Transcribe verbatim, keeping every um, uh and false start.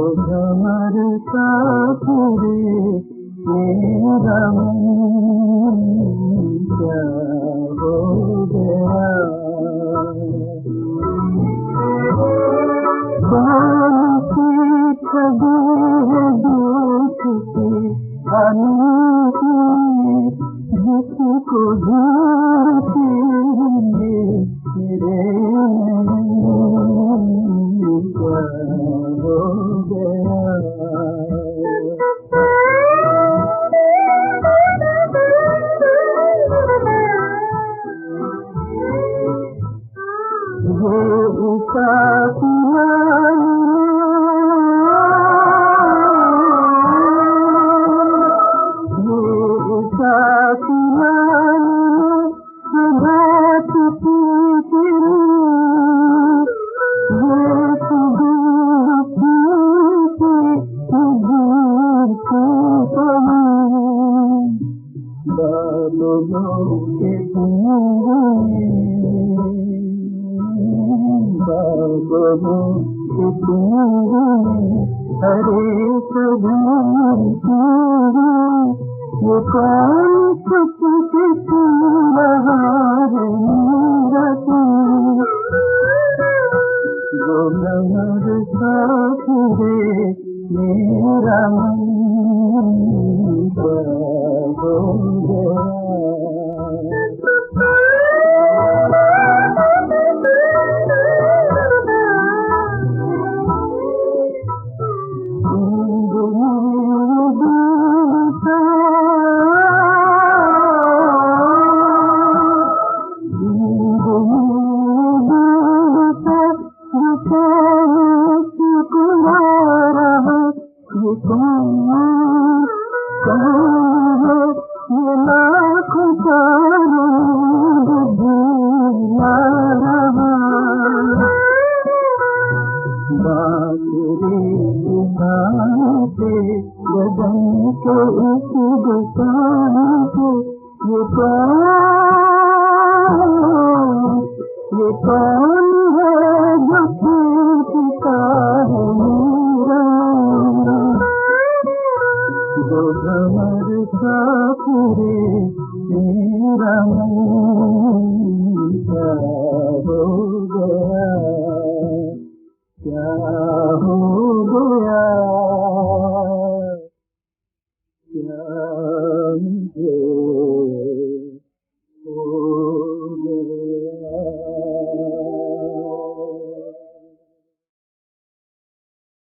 भ्रमर सा फिरे मेरा मन क्या हो गया। कौन सी छवि है दूत की अनूठी जिसको ढूंढते हुए मेरे क्या हो गया। ये उषा हरे सभी ये कौन कुछ किसी रहा है मेरा तू जो भ्रमर सा फिरे मेरा मन क्या हो गया। ये कौन है जो छूटता है मेरा जो भ्रमर सा फिरे मेरा मन